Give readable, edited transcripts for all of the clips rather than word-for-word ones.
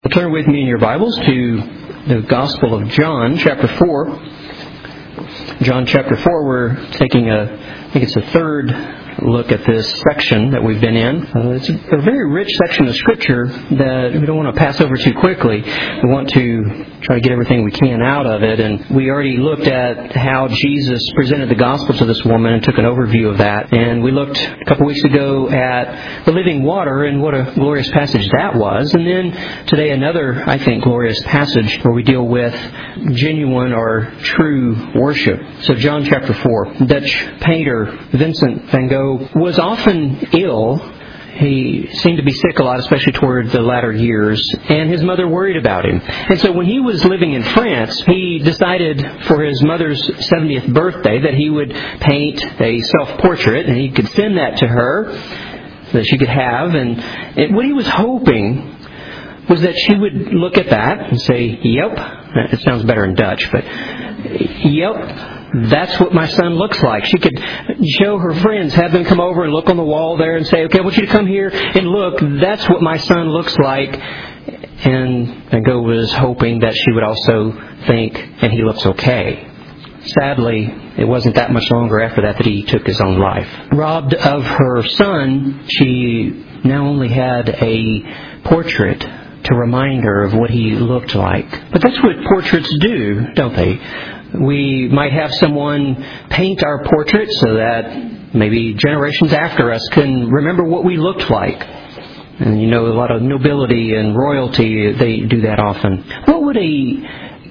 Turn with me in your Bibles to the Gospel of John, chapter 4. John chapter 4, we're taking I think it's a third look at this section that we've been in. It's a very rich section of Scripture that we don't want to pass over too quickly. We want to try to get everything we can out of it. And we already looked at how Jesus presented the gospel to this woman and took an overview of that. And we looked a couple weeks ago at the living water and what a glorious passage that was. And then today another, I think, glorious passage where we deal with genuine or true worship. So John chapter 4. Dutch painter Vincent van Gogh was often ill. He seemed to be sick a lot, especially toward the latter years, and his mother worried about him. And so when he was living in France, he decided for his mother's 70th birthday that he would paint a self-portrait, and he could send that to her that she could have. And what he was hoping was that she would look at that and say, "Yep," it sounds better in Dutch, but "Yep, that's what my son looks like." She could show her friends, have them come over and look on the wall there and say, "Okay, I want you to come here and look. That's what my son looks like." And Van Gogh was hoping that she would also think, "And he looks okay." Sadly, it wasn't that much longer after that he took his own life. Robbed of her son, she now only had a portrait to remind her of what he looked like. But that's what portraits do, don't they? We might have someone paint our portrait so that maybe generations after us can remember what we looked like. And you know, a lot of nobility and royalty, they do that often. What would a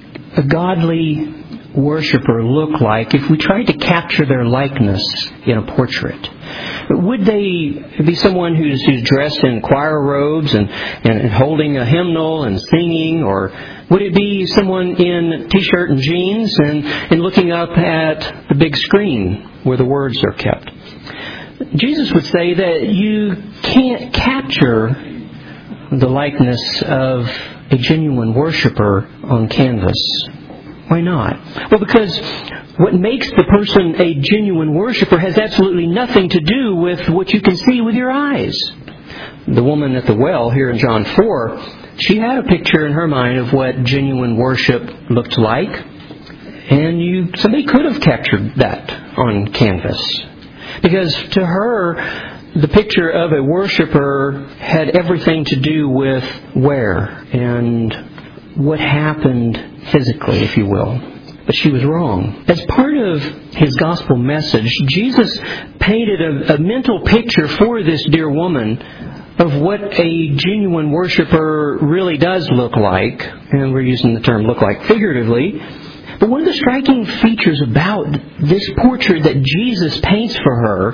godly worshiper look like if we tried to capture their likeness in a portrait? Would they be someone who's dressed in choir robes and holding a hymnal and singing? Or would it be someone in t-shirt and jeans and looking up at the big screen where the words are kept? Jesus would say that you can't capture the likeness of a genuine worshiper on canvas. Why not? Well, because what makes the person a genuine worshiper has absolutely nothing to do with what you can see with your eyes. The woman at the well here in John 4, she had a picture in her mind of what genuine worship looked like. And somebody could have captured that on canvas. Because to her, the picture of a worshiper had everything to do with where and what happened physically, if you will. But she was wrong. As part of his gospel message, Jesus painted a mental picture for this dear woman of what a genuine worshiper really does look like. And we're using the term look like figuratively. But one of the striking features about this portrait that Jesus paints for her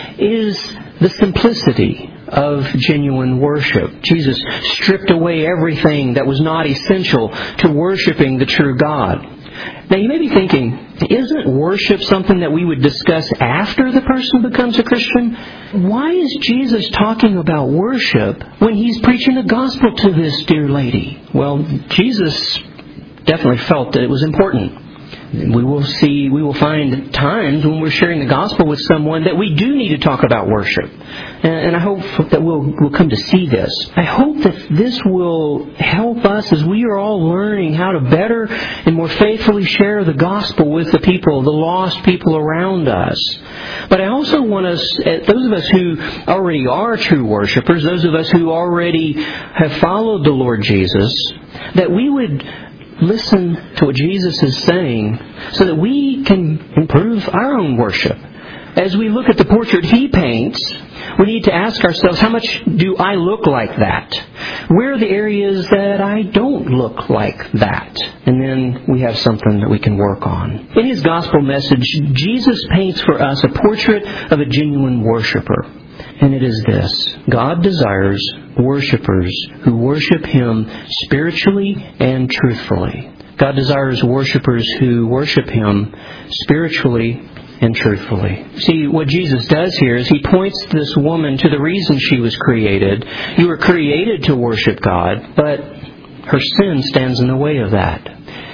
is the simplicity of genuine worship. Jesus stripped away everything that was not essential to worshiping the true God. Now you may be thinking, isn't worship something that we would discuss after the person becomes a Christian? Why is Jesus talking about worship when he's preaching the gospel to this dear lady? Well, Jesus definitely felt that it was important. We will find times when we're sharing the gospel with someone that we do need to talk about worship. And I hope that we'll come to see this. I hope that this will help us as we are all learning how to better and more faithfully share the gospel with the people, the lost people around us. But I also want us, those of us who already are true worshipers, those of us who already have followed the Lord Jesus, that we would listen to what Jesus is saying so that we can improve our own worship. As we look at the portrait he paints, we need to ask ourselves, how much do I look like that? Where are the areas that I don't look like that? And then we have something that we can work on. In his gospel message, Jesus paints for us a portrait of a genuine worshiper. And it is this: God desires worshipers who worship him spiritually and truthfully. God desires worshipers who worship him spiritually and truthfully. See, what Jesus does here is he points this woman to the reason she was created. You were created to worship God, but her sin stands in the way of that.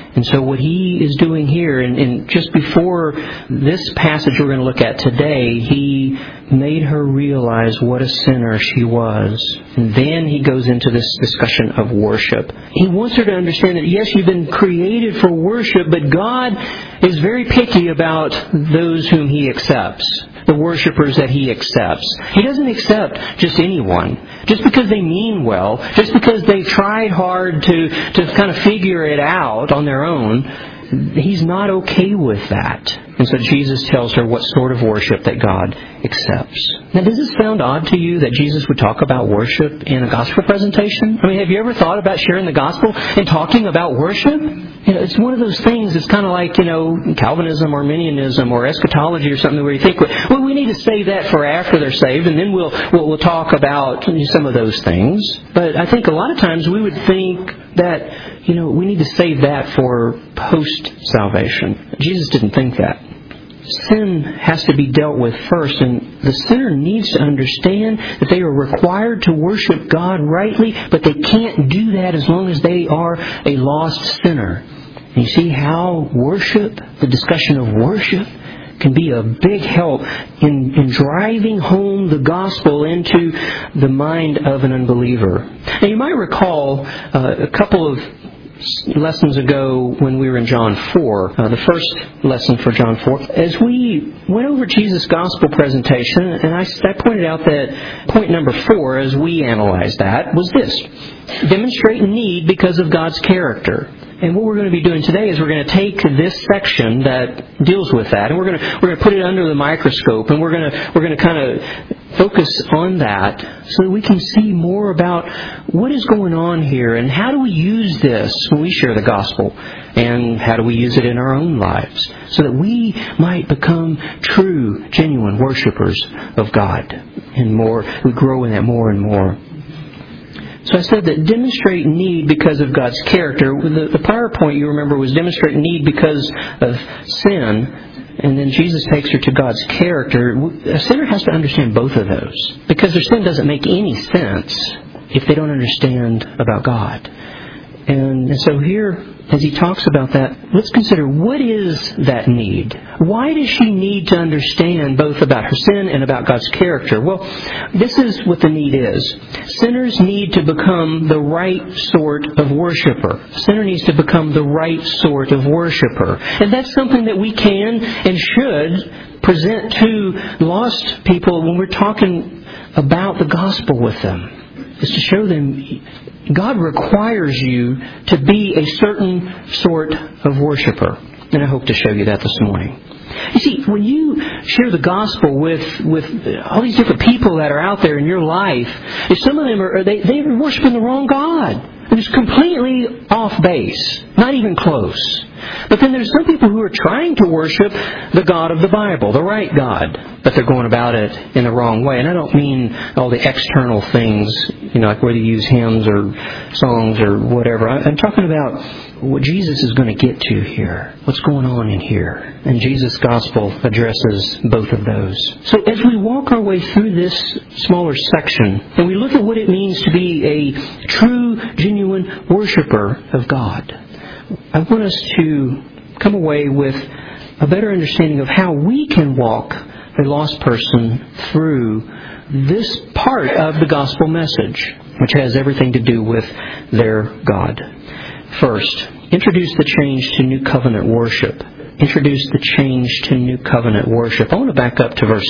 And so what he is doing here, and just before this passage we're going to look at today, he made her realize what a sinner she was. And then he goes into this discussion of worship. He wants her to understand that, yes, you've been created for worship, but God is very picky about those whom He accepts, the worshipers that He accepts. He doesn't accept just anyone. Just because they mean well, just because they've tried hard to kind of figure it out on their own, He's not okay with that. And so Jesus tells her what sort of worship that God accepts. Now, does this sound odd to you that Jesus would talk about worship in a gospel presentation? I mean, have you ever thought about sharing the gospel and talking about worship? It's one of those things, it's kind of like, Calvinism, Arminianism, or eschatology or something where you think, well, we need to save that for after they're saved, and then we'll talk about some of those things. But I think a lot of times we would think that, we need to save that for post-salvation. Jesus didn't think that. Sin has to be dealt with first, and the sinner needs to understand that they are required to worship God rightly, but they can't do that as long as they are a lost sinner. And you see how worship, the discussion of worship, can be a big help in driving home the gospel into the mind of an unbeliever. Now, you might recall a couple of lessons ago when we were in John 4, the first lesson for John 4, as we went over Jesus' gospel presentation, and I pointed out that point number 4, as we analyzed that, was this: demonstrate need because of God's character. And what we're going to be doing today is we're going to take this section that deals with that, and we're going to put it under the microscope, and we're going to kind of focus on that so that we can see more about what is going on here and how do we use this when we share the gospel, and how do we use it in our own lives so that we might become true, genuine worshipers of God, and we grow in that more and more. So I said that demonstrate need because of God's character. The prior point, you remember, was demonstrate need because of sin. And then Jesus takes her to God's character. A sinner has to understand both of those, because their sin doesn't make any sense if they don't understand about God. And so here, as he talks about that, let's consider, what is that need? Why does she need to understand both about her sin and about God's character? Well, this is what the need is. Sinners need to become the right sort of worshiper. A sinner needs to become the right sort of worshiper. And that's something that we can and should present to lost people when we're talking about the gospel with them, is to show them God requires you to be a certain sort of worshiper. And I hope to show you that this morning. You see, when you share the gospel with all these different people that are out there in your life, if some of them they're worshiping the wrong God. They're just completely off base, not even close. But then there's some people who are trying to worship the God of the Bible, the right God, but they're going about it in the wrong way. And I don't mean all the external things, like whether you use hymns or songs or whatever. I'm talking about what Jesus is going to get to here, what's going on in here. And Jesus' gospel addresses both of those. So as we walk our way through this smaller section, and we look at what it means to be a true, genuine worshiper of God, I want us to come away with a better understanding of how we can walk a lost person through this part of the gospel message, which has everything to do with their God. First, introduce the change to New Covenant worship. Introduce the change to New Covenant worship. I want to back up to verse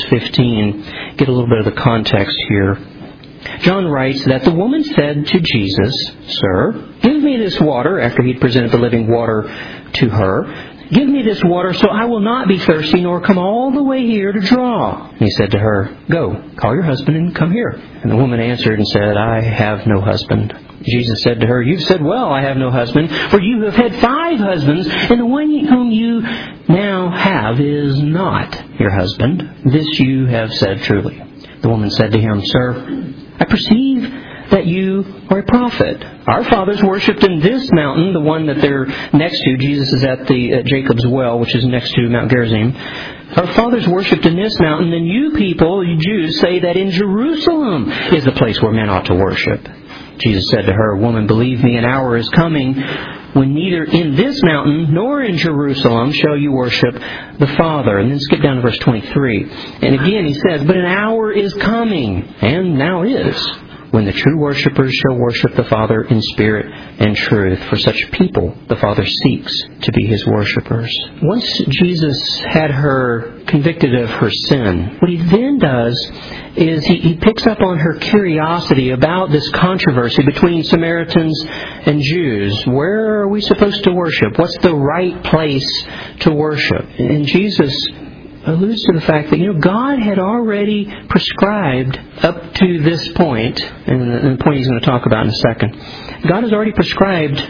15, get a little bit of the context here. John writes that the woman said to Jesus, "Sir, give me this water," after he'd presented the living water to her. "Give me this water so I will not be thirsty nor come all the way here to draw." And he said to her, "Go, call your husband and come here." And the woman answered and said, "I have no husband." Jesus said to her, "You've said well, I have no husband, for you have had 5 husbands, and the one whom you now have is not your husband. This you have said truly." The woman said to him, "Sir, I perceive that you are a prophet. Our fathers worshipped in this mountain," the one that they're next to. Jesus is at Jacob's well, which is next to Mount Gerizim. "Our fathers worshipped in this mountain, and you people, you Jews, say that in Jerusalem is the place where men ought to worship." Jesus said to her, "Woman, believe me, an hour is coming when neither in this mountain nor in Jerusalem shall you worship the Father. And then skip down to verse 23. And again he says, but an hour is coming, and now is, when the true worshipers shall worship the Father in spirit and truth. For such people the Father seeks to be His worshipers. Once Jesus had her convicted of her sin, what He then does is He picks up on her curiosity about this controversy between Samaritans and Jews. Where are we supposed to worship? What's the right place to worship? And Jesus alludes to the fact that, God had already prescribed up to this point, and the point he's going to talk about in a second. God has already prescribed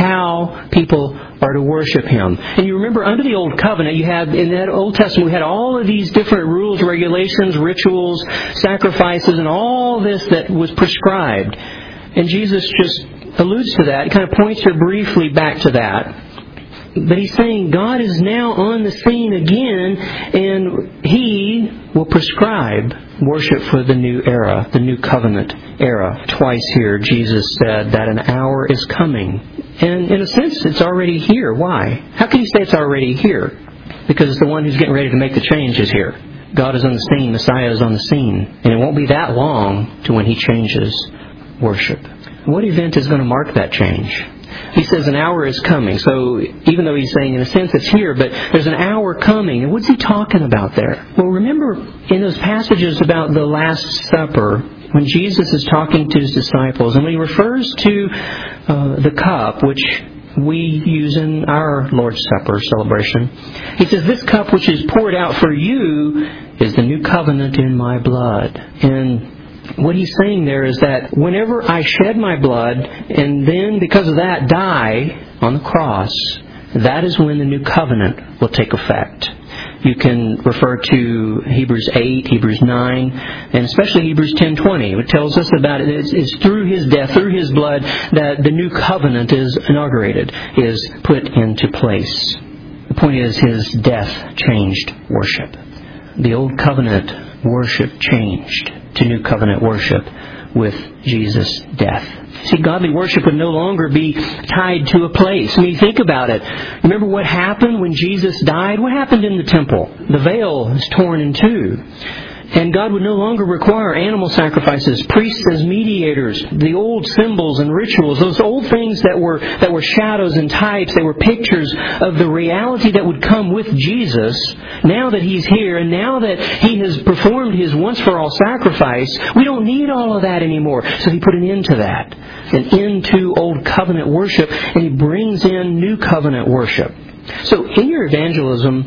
how people are to worship Him. And you remember, under the Old Covenant, you had, in that Old Testament, we had all of these different rules, regulations, rituals, sacrifices, and all this that was prescribed. And Jesus just alludes to that, kind of points her briefly back to that. But He's saying God is now on the scene again, and He will prescribe worship for the new era, the new covenant era. Twice here, Jesus said that an hour is coming. And in a sense, it's already here. Why? How can you say it's already here? Because the one who's getting ready to make the change is here. God is on the scene, Messiah is on the scene. And it won't be that long to when He changes worship. What event is going to mark that change? He says an hour is coming. So even though he's saying in a sense it's here, but there's an hour coming. And what's he talking about there? Well, remember in those passages about the Last Supper, when Jesus is talking to His disciples, and when He refers to the cup, which we use in our Lord's Supper celebration, He says, this cup which is poured out for you is the new covenant in my blood. And what He's saying there is that whenever I shed my blood and then because of that die on the cross, that is when the new covenant will take effect. You can refer to Hebrews 8, Hebrews 9, and especially Hebrews 10:20. It tells us about it. It's through His death, through His blood, that the new covenant is inaugurated, is put into place. The point is, His death changed worship. The old covenant worship changed to new covenant worship with Jesus' death. See, godly worship would no longer be tied to a place. I mean, think about it. Remember what happened when Jesus died? What happened in the temple? The veil is torn in two. And God would no longer require animal sacrifices, priests as mediators, the old symbols and rituals, those old things that were shadows and types, they were pictures of the reality that would come with Jesus. Now that He's here and now that He has performed His once-for-all sacrifice, we don't need all of that anymore. So He put an end to that, an end to old covenant worship, and He brings in new covenant worship. So in your evangelism,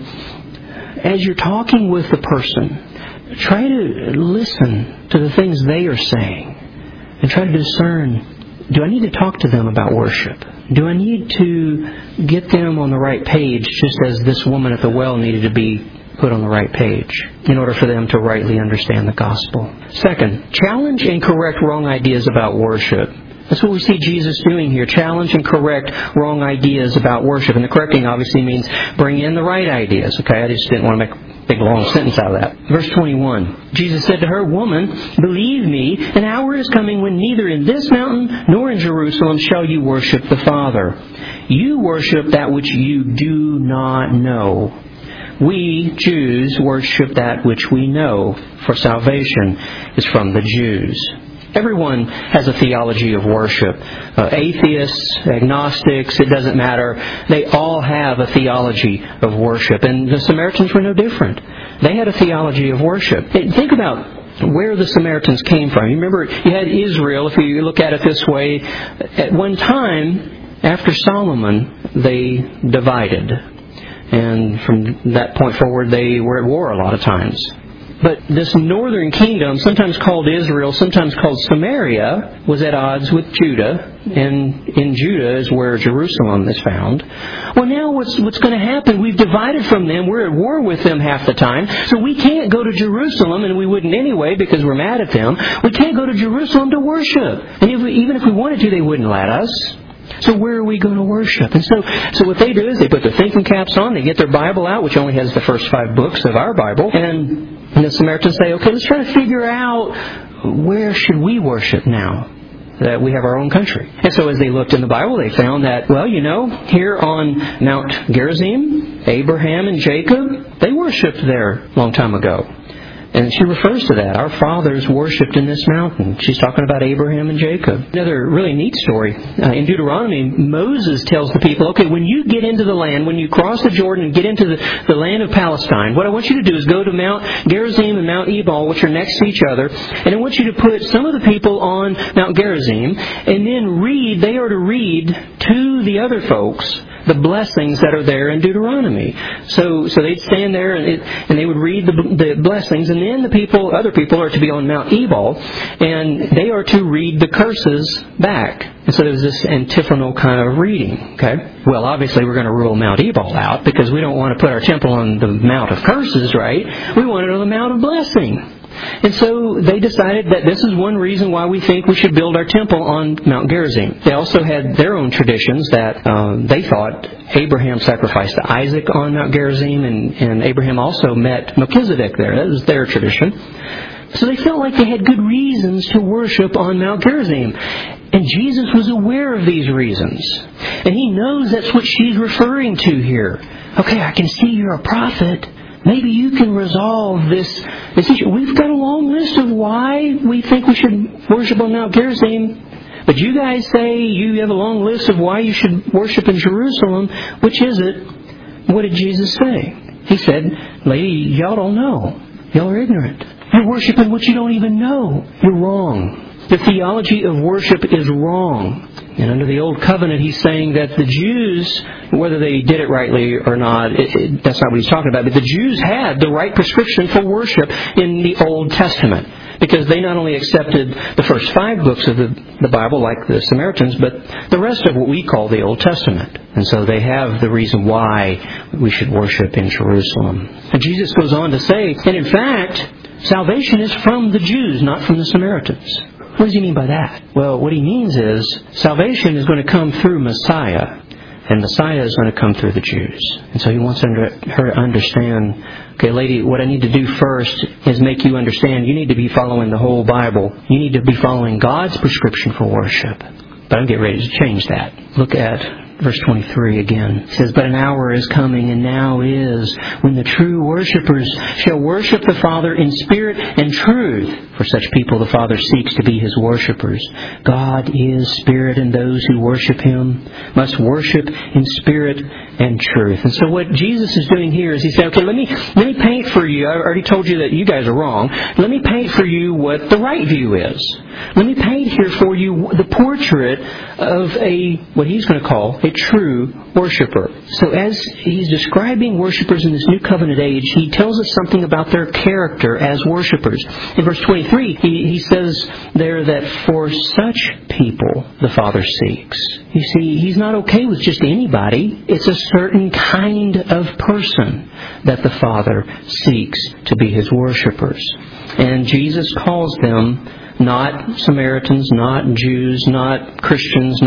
as you're talking with the person, try to listen to the things they are saying and try to discern, do I need to talk to them about worship? Do I need to get them on the right page just as this woman at the well needed to be put on the right page in order for them to rightly understand the gospel? Second, challenge and correct wrong ideas about worship. That's what we see Jesus doing here. Challenge and correct wrong ideas about worship. And the correcting obviously means bring in the right ideas. Okay, I just didn't want to make a big long sentence out of that. Verse 21. Jesus said to her, "Woman, believe me, an hour is coming when neither in this mountain nor in Jerusalem shall you worship the Father. You worship that which you do not know. We, Jews, worship that which we know, for salvation is from the Jews." Everyone has a theology of worship. Atheists, agnostics, it doesn't matter. They all have a theology of worship. And the Samaritans were no different. They had a theology of worship. Think about where the Samaritans came from. You remember, you had Israel, if you look at it this way. At one time, after Solomon, they divided. And from that point forward, they were at war a lot of times. But this northern kingdom, sometimes called Israel, sometimes called Samaria, was at odds with Judah. And in Judah is where Jerusalem is found. Well, now what's going to happen? We've divided from them. We're at war with them half the time. So we can't go to Jerusalem, and we wouldn't anyway because we're mad at them. We can't go to Jerusalem to worship. And even if we wanted to, they wouldn't let us. So where are we going to worship? And so what they do is they put their thinking caps on, they get their Bible out, which only has the first 5 books of our Bible, and the Samaritans say, okay, let's try to figure out where should we worship now? that we have our own country. And so as they looked in the Bible, they found that, well, here on Mount Gerizim, Abraham and Jacob, they worshipped there a long time ago. And she refers to that. Our fathers worshipped in this mountain. She's talking about Abraham and Jacob. Another really neat story. In Deuteronomy, Moses tells the people, okay, when you get into the land, when you cross the Jordan and get into the land of Palestine, what I want you to do is go to Mount Gerizim and Mount Ebal, which are next to each other, and I want you to put some of the people on Mount Gerizim, and then they are to read to the other folks the blessings that are there in Deuteronomy. So they'd stand there and they would read the blessings, and then other people are to be on Mount Ebal, and they are to read the curses back. And so there's this antiphonal kind of reading. Okay. Well, obviously we're going to rule Mount Ebal out because we don't want to put our temple on the Mount of Curses, right? We want it on the Mount of Blessing. And so they decided that this is one reason why we think we should build our temple on Mount Gerizim. They also had their own traditions that they thought Abraham sacrificed to Isaac on Mount Gerizim, and Abraham also met Melchizedek there. That was their tradition. So they felt like they had good reasons to worship on Mount Gerizim. And Jesus was aware of these reasons. And He knows that's what she's referring to here. Okay, I can see you're a prophet. Maybe you can resolve this issue. We've got a long list of why we think we should worship on Mount Gerizim. But you guys say you have a long list of why you should worship in Jerusalem. Which is it? What did Jesus say? He said, lady, y'all don't know. Y'all are ignorant. You're worshiping what you don't even know. You're wrong. The theology of worship is wrong. And under the Old Covenant, He's saying that the Jews, whether they did it rightly or not, that's not what He's talking about, but the Jews had the right prescription for worship in the Old Testament. Because they not only accepted the first 5 books of the Bible, like the Samaritans, but the rest of what we call the Old Testament. And so they have the reason why we should worship in Jerusalem. And Jesus goes on to say, and in fact, salvation is from the Jews, not from the Samaritans. What does He mean by that? Well, what He means is salvation is going to come through Messiah, and Messiah is going to come through the Jews. And so He wants her to understand, okay, lady, what I need to do first is make you understand you need to be following the whole Bible. You need to be following God's prescription for worship. But I'm getting ready to change that. Look at verse 23 again. It says, but an hour is coming, and now is, when the true worshippers shall worship the Father in spirit and truth. For such people the Father seeks to be His worshippers. God is spirit, and those who worship Him must worship in spirit and truth. And so what Jesus is doing here is He's saying, okay, let me paint for you. I already told you that you guys are wrong. Let me paint for you what the right view is. Let me paint here for you the portrait of what He's going to call a true worshipper. So as He's describing worshipers in this New Covenant age, He tells us something about their character as worshipers. In verse 23, He says there that for such people the Father seeks. You see, He's not okay with just anybody. It's a certain kind of person that the Father seeks to be His worshipers. And Jesus calls them not Samaritans, not Jews, not Christians,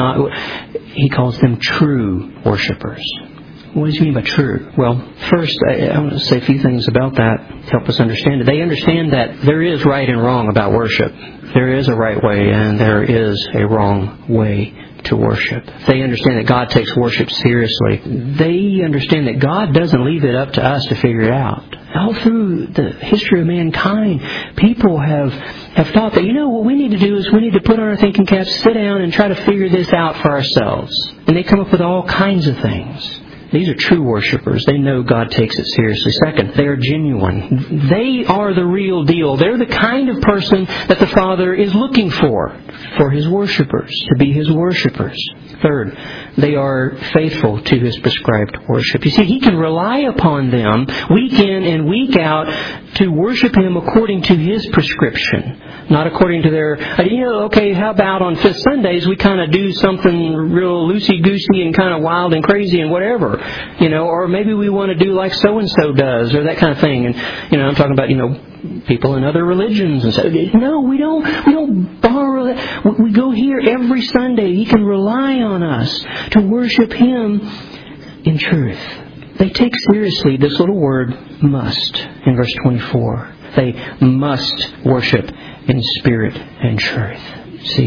He calls them true worshipers. What does He mean by true? Well, first, I want to say a few things about that to help us understand it. They understand that there is right and wrong about worship. There is a right way and there is a wrong way to worship. They understand that God takes worship seriously. They understand that God doesn't leave it up to us to figure it out. All through the history of mankind, people have thought that, what we need to do is we need to put on our thinking caps, sit down and try to figure this out for ourselves. And they come up with all kinds of things. These are true worshipers. They know God takes it seriously. Second, they are genuine. They are the real deal. They're the kind of person that the Father is looking for His worshipers, to be His worshipers. Third, they are faithful to His prescribed worship. You see, He can rely upon them week in and week out to worship Him according to His prescription, not according to their, okay, how about on Fifth Sundays we kind of do something real loosey-goosey and kind of wild and crazy and whatever, or maybe we want to do like so-and-so does or that kind of thing. And, I'm talking about, people in other religions and so. No, we don't borrow that. We go here every Sunday. He can rely on us to worship Him in truth. They take seriously this little word must in verse 24. They must worship in spirit and truth. See,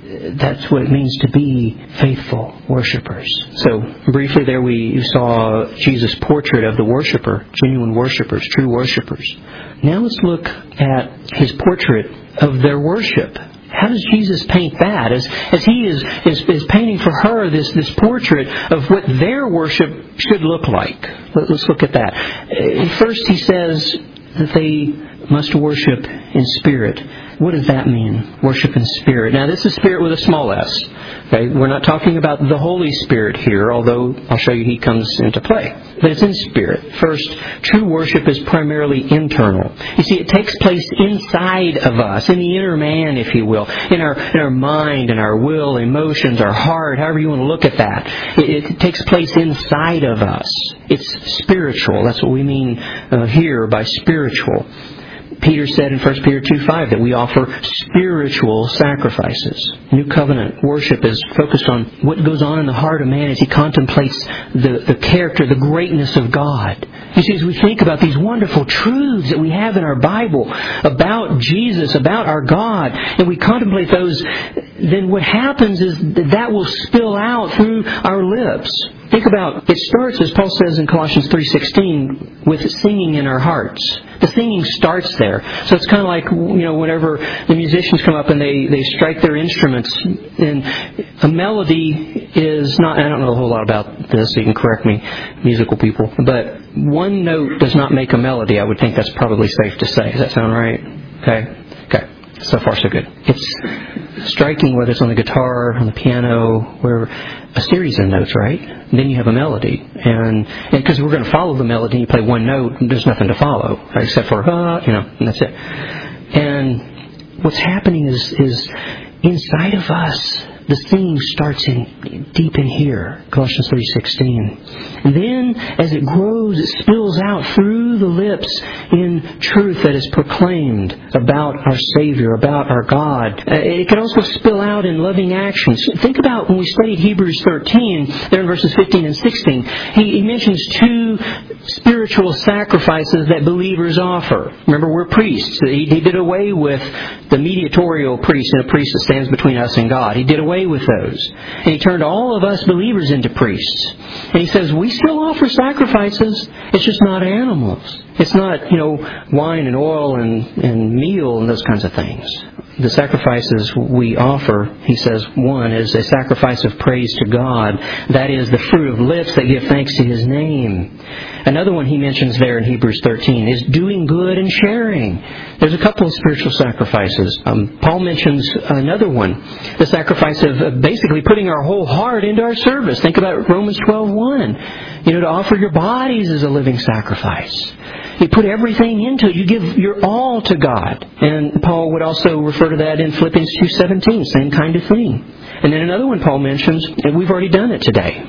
that's what it means to be faithful worshipers. So briefly there we saw Jesus' portrait of the worshiper, genuine worshipers, true worshipers. Now let's look at his portrait of their worship. How does Jesus paint that? As he is painting for her this portrait of what their worship should look like. Let's look at that. First he says that they must worship in spirit. What does that mean? Worship in spirit. Now this is spirit with a small s. Okay? We're not talking about the Holy Spirit here, although I'll show you He comes into play. But it's in spirit. First, true worship is primarily internal. You see, it takes place inside of us, in the inner man, if you will, in our mind, in our will, emotions, our heart, however you want to look at that. It takes place inside of us. It's spiritual. That's what we mean here by spiritual. Peter said in 1 Peter 2:5 that we offer spiritual sacrifices. New covenant worship is focused on what goes on in the heart of man as he contemplates the character, the greatness of God. You see, as we think about these wonderful truths that we have in our Bible about Jesus, about our God, and we contemplate those, then what happens is that will spill out through our lips. Think about, it starts, as Paul says in Colossians 3:16, with singing in our hearts. The singing starts there. So it's kind of like, whenever the musicians come up and they strike their instruments, and a melody is not, I don't know a whole lot about this, so you can correct me, musical people, but one note does not make a melody. I would think that's probably safe to say. Does that sound right? Okay. So far, so good. It's striking, whether it's on the guitar, on the piano, where a series of notes, right? And then you have a melody. And because we're going to follow the melody, and you play one note, and there's nothing to follow, right? Except for, and that's it. And what's happening is inside of us, the singing starts deep in here, Colossians 3:16. And then, as it grows, it spills out through the lips in truth that is proclaimed about our Savior, about our God. It can also spill out in loving actions. Think about when we studied Hebrews 13, there in verses 15 and 16. He mentions two spiritual sacrifices that believers offer. Remember, we're priests. He did away with the mediatorial priest and a priest that stands between us and God. He did away with those. And He turned all of us believers into priests. And He says, we still offer sacrifices. It's just not animals. It's not, wine and oil and meal and those kinds of things. The sacrifices we offer, he says, one is a sacrifice of praise to God. That is the fruit of lips that give thanks to His name. Another one he mentions there in Hebrews 13 is doing good and sharing. There's a couple of spiritual sacrifices. Paul mentions another one, the sacrifice of basically putting our whole heart into our service. Think about Romans 12:1. To offer your bodies as a living sacrifice. You put everything into it. You give your all to God. And Paul would also refer to that in Philippians 2:17, same kind of thing. And then another one Paul mentions, and we've already done it today.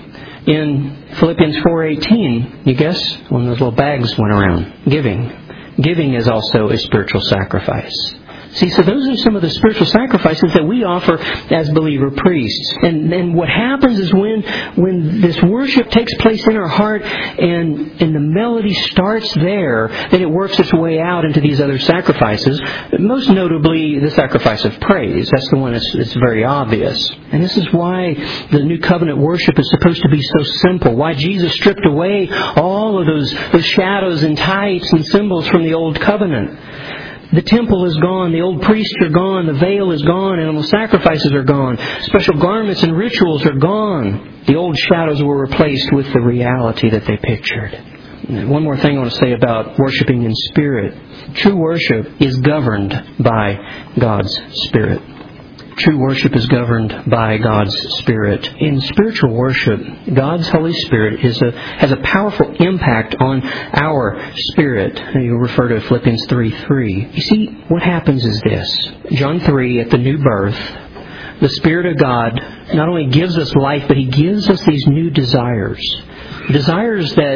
In Philippians 4:18, you guess, one of those little bags went around. Giving. Giving is also a spiritual sacrifice. See, so those are some of the spiritual sacrifices that we offer as believer priests. And then what happens is when this worship takes place in our heart and the melody starts there, then it works its way out into these other sacrifices. Most notably, the sacrifice of praise. That's the one that's very obvious. And this is why the New Covenant worship is supposed to be so simple. Why Jesus stripped away all of those shadows and types and symbols from the Old Covenant. The temple is gone, the old priests are gone, the veil is gone, animal sacrifices are gone, special garments and rituals are gone. The old shadows were replaced with the reality that they pictured. And one more thing I want to say about worshiping in spirit. True worship is governed by God's Spirit. True worship is governed by God's Spirit. In spiritual worship, God's Holy Spirit has a powerful impact on our spirit. You refer to Philippians 3:3. You see, what happens is this. John 3, at the new birth, the Spirit of God not only gives us life, but He gives us these new desires. Desires that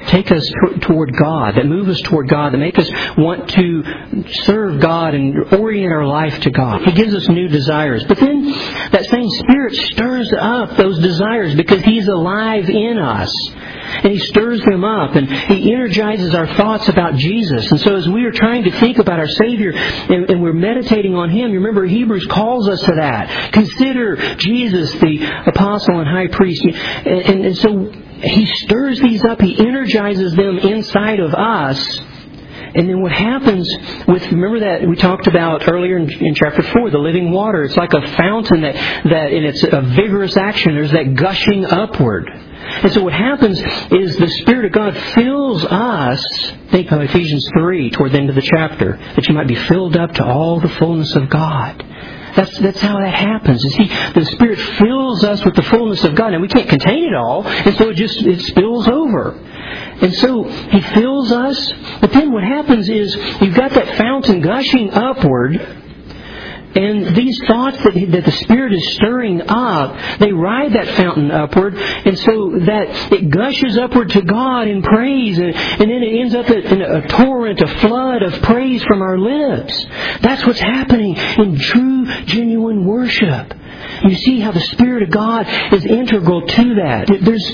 take us toward God, that move us toward God, that make us want to serve God and orient our life to God. He gives us new desires. But then that same Spirit stirs up those desires because He's alive in us. And He stirs them up and He energizes our thoughts about Jesus. And so as we are trying to think about our Savior and we're meditating on Him, you remember Hebrews calls us to that. Consider Jesus, the Apostle and High Priest. And so He stirs these up. He energizes them inside of us. And then what happens remember that we talked about earlier in chapter 4, the living water. It's like a fountain that and it's a vigorous action. There's that gushing upward. And so what happens is the Spirit of God fills us, think of Ephesians 3 toward the end of the chapter, that you might be filled up to all the fullness of God. That's how that happens. You see, the Spirit fills us with the fullness of God, and we can't contain it all, and so it spills over. And so He fills us, but then what happens is you've got that fountain gushing upward. And these thoughts that the Spirit is stirring up, they ride that fountain upward, and so that it gushes upward to God in praise, and then it ends up in a torrent, a flood of praise from our lips. That's what's happening in true, genuine worship. You see how the Spirit of God is integral to that.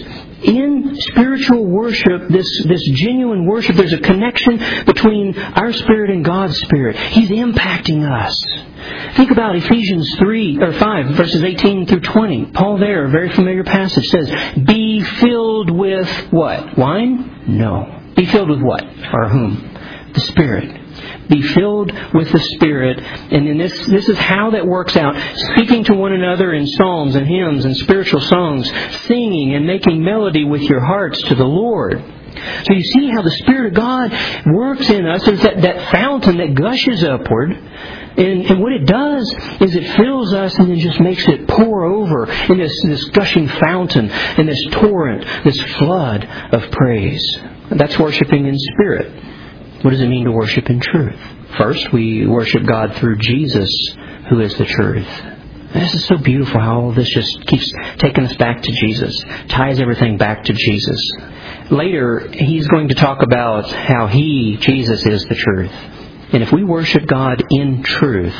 In spiritual worship, this genuine worship, there's a connection between our spirit and God's Spirit. He's impacting us. Think about Ephesians 5, verses 18 through 20. Paul there, a very familiar passage, says, be filled with what? Wine? No. Be filled with what? Or whom? The Spirit. Be filled with the Spirit. And then this is how that works out. Speaking to one another in psalms and hymns and spiritual songs, singing and making melody with your hearts to the Lord. So you see how the Spirit of God works in us. There's that fountain that gushes upward. And what it does is it fills us and then just makes it pour over in this gushing fountain and this torrent, this flood of praise. That's worshiping in spirit. What does it mean to worship in truth? First, we worship God through Jesus, who is the truth. This is so beautiful how all this just keeps taking us back to Jesus, ties everything back to Jesus. Later, he's going to talk about how Jesus is the truth. And if we worship God in truth,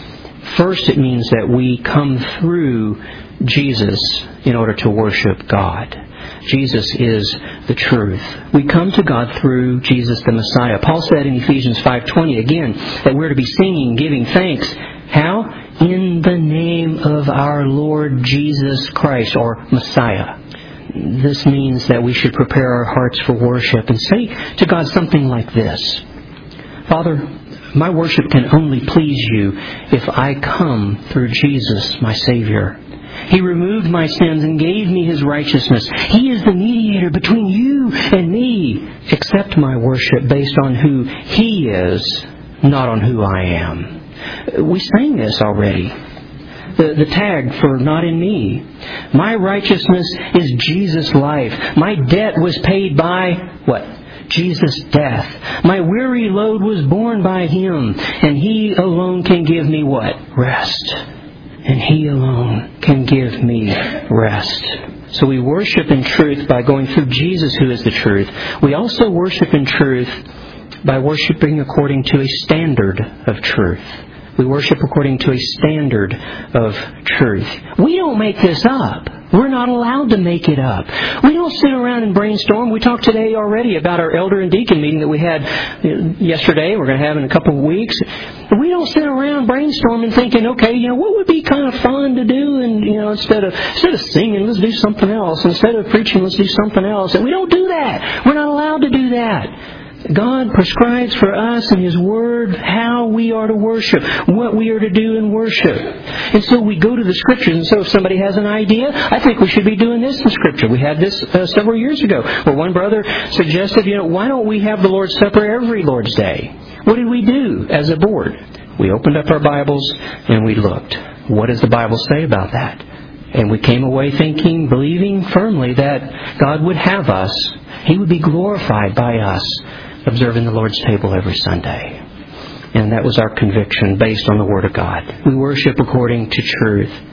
first it means that we come through Jesus in order to worship God. Jesus is the truth. We come to God through Jesus the Messiah. Paul said in Ephesians 5:20 again that we're to be singing, giving thanks. How? In the name of our Lord Jesus Christ, or Messiah. This means that we should prepare our hearts for worship and say to God something like this. Father, my worship can only please You if I come through Jesus, my Savior. He removed my sins and gave me His righteousness. He is the mediator between You and me. Accept my worship based on who He is, not on who I am. We sang this already. The tag for not in me. My righteousness is Jesus' life. My debt was paid by what? Jesus' death. My weary load was borne by Him, and He alone can give me what? Rest. And He alone can give me rest. So we worship in truth by going through Jesus, who is the truth. We also worship in truth by worshiping according to a standard of truth. We worship according to a standard of truth. We don't make this up. We're not allowed to make it up. We don't sit around and brainstorm. We talked today already about our elder and deacon meeting that we had yesterday. We're going to have in a couple of weeks. We don't sit around brainstorming thinking, okay, what would be kind of fun to do? And, instead of singing, let's do something else. Instead of preaching, let's do something else. And we don't do that. We're not allowed to do that. God prescribes for us in His Word how we are to worship, what we are to do in worship. And so we go to the Scriptures. And so if somebody has an idea, I think we should be doing this in Scripture. We had this several years ago, where one brother suggested, why don't we have the Lord's Supper every Lord's Day? What did we do as a board? We opened up our Bibles and we looked. What does the Bible say about that? And we came away thinking, believing firmly that God would have us. He would be glorified by us observing the Lord's table every Sunday. And that was our conviction based on the Word of God. We worship according to truth.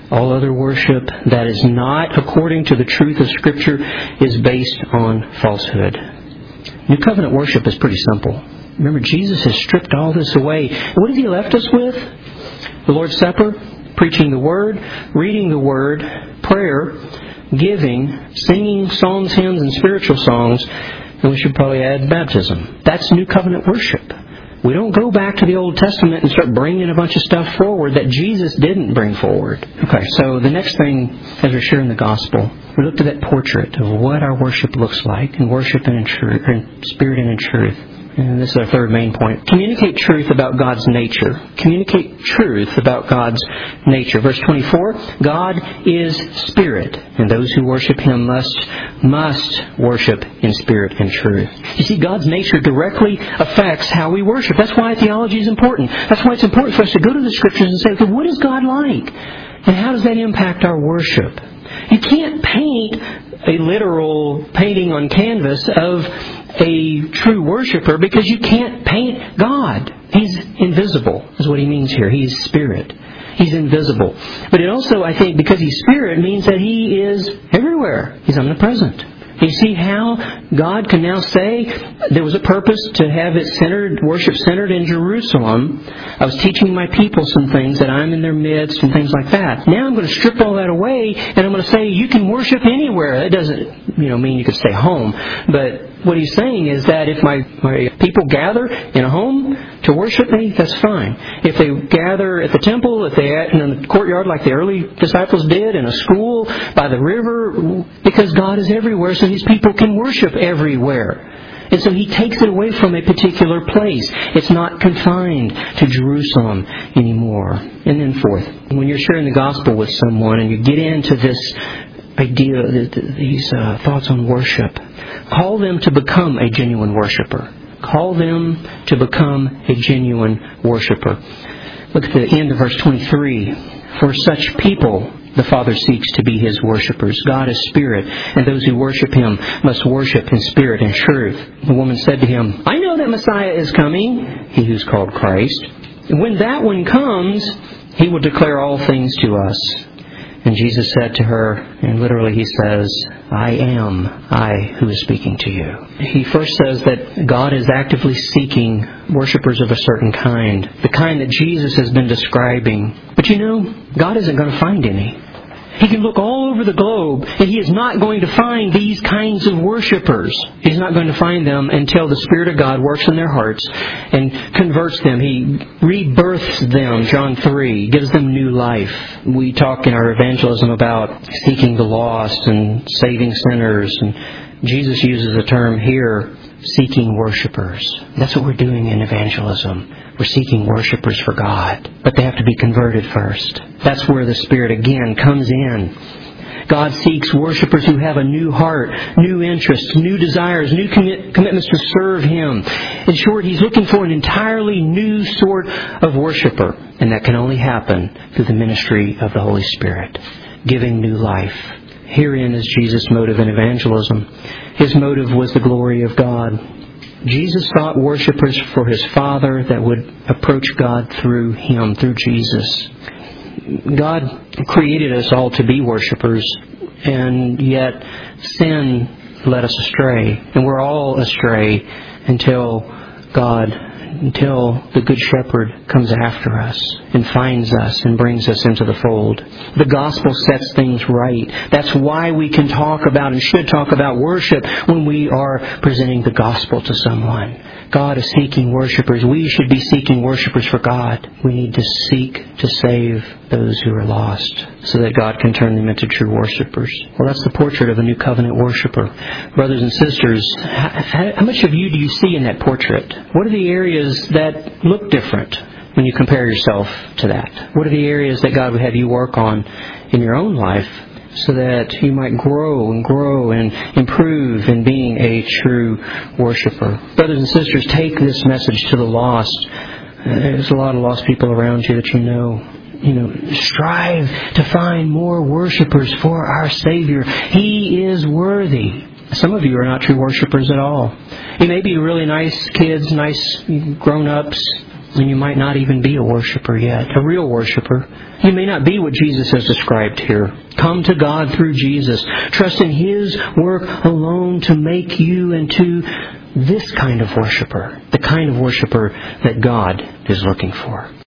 All other worship that is not according to the truth of Scripture is based on falsehood. New covenant worship is pretty simple. Remember, Jesus has stripped all this away. What has He left us with? The Lord's Supper, preaching the Word, reading the Word, prayer, giving, singing psalms, hymns, and spiritual songs, and we should probably add baptism. That's New Covenant worship. We don't go back to the Old Testament and start bringing a bunch of stuff forward that Jesus didn't bring forward. Okay, so the next thing, as we're sharing the gospel, we looked at that portrait of what our worship looks like, in worship and in truth, in spirit and in truth. And this is our third main point. Communicate truth about God's nature. Communicate truth about God's nature. Verse 24, God is spirit, and those who worship Him must worship in spirit and truth. You see, God's nature directly affects how we worship. That's why theology is important. That's why it's important for us to go to the Scriptures and say, okay, what is God like? And how does that impact our worship? You can't paint a literal painting on canvas of a true worshiper because you can't paint God. He's invisible, is what He means here. He's spirit. He's invisible. But it also, I think, because He's spirit, means that He is everywhere. He's omnipresent. You see how God can now say there was a purpose to have it worship centered in Jerusalem. I was teaching my people some things, that I'm in their midst and things like that. Now I'm going to strip all that away and I'm going to say you can worship anywhere. That doesn't mean you could stay home. But what He's saying is that if my people gather in a home to worship Me, that's fine. If they gather at the temple, if they're in the courtyard like the early disciples did, in a school, by the river, because God is everywhere, so His people can worship everywhere. And so He takes it away from a particular place. It's not confined to Jerusalem anymore. And then fourth, when you're sharing the gospel with someone and you get into this idea, these thoughts on worship, call them to become a genuine worshiper. Call them to become a genuine worshiper. Look at the end of verse 23. For such people the Father seeks to be His worshipers. God is spirit, and those who worship Him must worship in spirit and truth. The woman said to Him, I know that Messiah is coming, He who's called Christ. And when that one comes, He will declare all things to us. And Jesus said to her, and literally He says, I am I who is speaking to you. He first says that God is actively seeking worshipers of a certain kind, the kind that Jesus has been describing. But God isn't going to find any. He can look all over the globe, and He is not going to find these kinds of worshipers. He's not going to find them until the Spirit of God works in their hearts and converts them. He rebirths them, John 3, gives them new life. We talk in our evangelism about seeking the lost and saving sinners, and Jesus uses the term here, seeking worshipers. That's what we're doing in evangelism. We're seeking worshipers for God. But they have to be converted first. That's where the Spirit again comes in. God seeks worshipers who have a new heart, new interests, new desires, new commitments to serve Him. In short, He's looking for an entirely new sort of worshiper. And that can only happen through the ministry of the Holy Spirit, giving new life. Herein is Jesus' motive in evangelism. His motive was the glory of God. Jesus sought worshipers for His Father that would approach God through Him, through Jesus. God created us all to be worshipers, and yet sin led us astray. And we're all astray until the Good Shepherd comes after us and finds us and brings us into the fold. The gospel sets things right. That's why we can talk about and should talk about worship when we are presenting the gospel to someone. God is seeking worshipers. We should be seeking worshipers for God. We need to seek to save those who are lost so that God can turn them into true worshipers. Well, that's the portrait of a new covenant worshiper. Brothers and sisters, how much of you do you see in that portrait? What are the areas that look different when you compare yourself to that? What are the areas that God would have you work on in your own life so that you might grow and improve in being a true worshiper? Brothers and sisters, take this message to the lost. There's a lot of lost people around you that you know. Strive to find more worshipers for our Savior. He is worthy. Some of you are not true worshipers at all. You may be really nice kids, nice grown-ups, And you might not even be a worshiper yet, a real worshiper. You may not be what Jesus has described here. Come to God through Jesus. Trust in His work alone to make you into this kind of worshiper, the kind of worshiper that God is looking for.